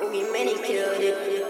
We many killed it.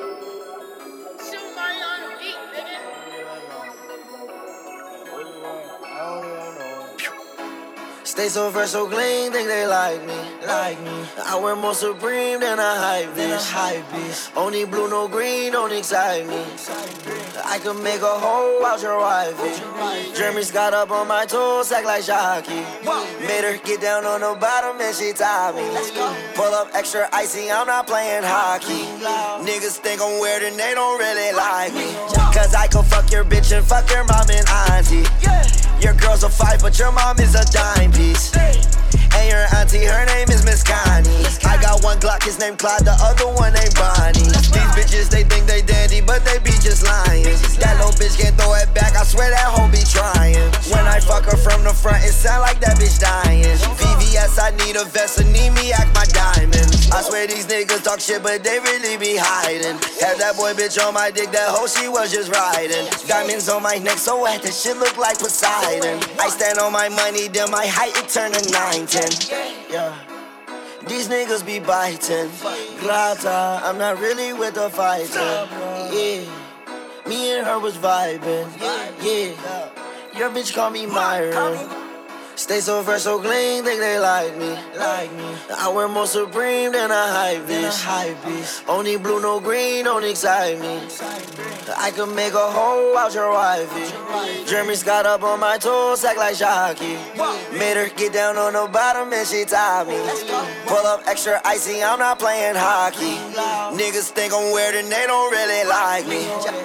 Stay so fresh, so clean, think they like me. I wear more Supreme than a hype bitch. Only blue, no green, don't excite me. I can make a hoe out your wifey. Jeremy Scott up on my toes, act like Shocky. Made her get down on the bottom and she tied me. Pull up extra icy, I'm not playing hockey. Niggas think I'm weird and they don't really like me. Cause I can fuck your bitch and fuck your mom and auntie. Your girl's a 5, but your mom is a dime piece. And your auntie, her name is Miss Connie. I got one Glock, his name Clyde, the other one named Bonnie. These bitches, they think they dandy, but they be just lying. That little bitch can't throw it back, I swear that hoe be trying. When I fuck her from the front, it sound like that bitch dying. VVS, I need a vest, and need me act my diamond. I swear these niggas talk shit, but they really be hiding. Had that boy bitch on my dick, that hoe she was just riding. Diamonds on my neck, so wet, that shit look like Poseidon. I stand on my money, then my height, it turn to 9'10". Yeah. These niggas be biting. Grata, I'm not really with the fighter. Yeah. Me and her was vibing. Yeah. Your bitch call me Myron. Stay so fresh, so clean, think they like me. I wear more Supreme than a hype bitch. Only blue, no green, don't excite me. I can make a hoe out your wifey. Jeremy Scott up on my toes, act like Shocky. Made her get down on the bottom and she tied me. Pull up extra icy, I'm not playing hockey. Niggas think I'm weird and they don't really like me.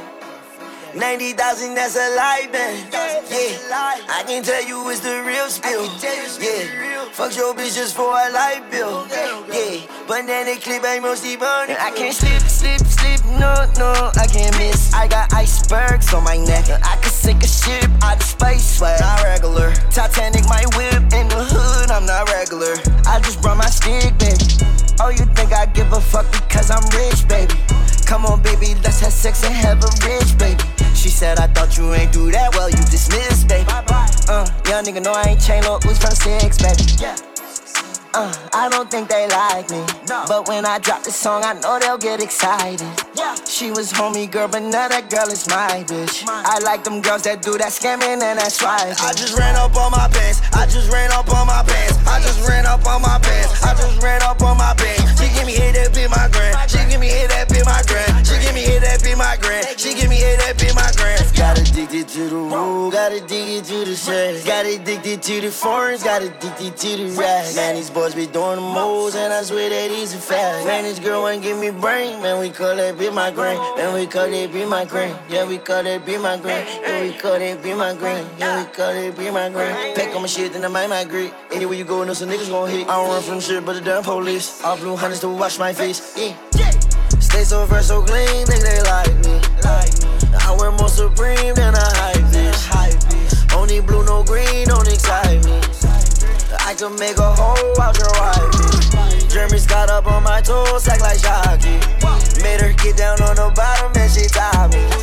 90,000, that's a lie, man. Yeah, I can tell you it's the real spill. Yeah, fuck your bitch just for a light bill. Yeah, banana clip ain't mostly burning. I can't sleep, no, I can't miss. I got icebergs on my neck. I could sink a ship out of space, but not regular. Titanic, my whip in the hood, I'm not regular. I just brought my stick, baby. Oh, you think I give a fuck because I'm rich, baby? Come on, baby, let's have sex and have a rich, baby. She said, I thought you ain't do that well, you dismissed, baby. Young nigga know I ain't chain Lord Uzi from 6, baby. I don't think they like me, but when I drop this song, I know they'll get excited. She was homie girl, but now that girl is my bitch. I like them girls that do that scamming and that swiping. I just ran up on my pants. I just ran up on my pants. I just ran up on my pants. I just ran up on my pants. She give me hit that be my grand. She give me hit that be my grand. She give me hit that be my grand. She give me hit that be my grand. Got addicted to the rule, got addicted to the sex, got addicted to the foreigns, got addicted to the racks. Man, these boys be doing the moves, and I swear that he's a fact. Man, this girl wanna give me brain, man, we call that be my grain. Man, we call that be my grain. Yeah, we call that be my grain. Yeah, we call that be my grain. Yeah, we call that be my grain. Pack on my shit, then I might migrate. Anywhere you go, know some niggas gon' hit. I don't run from shit, but the damn police. All blue hunters to wash my face. Yeah. Stay so fresh, so clean, think they like me. I wear more Supreme than a hype bitch. Only blue, no green, don't excite me. I can make a hoe out your wifey. Jeremy Scott up on my toes, act like Shocky. Made her get down on the bottom and she tied me.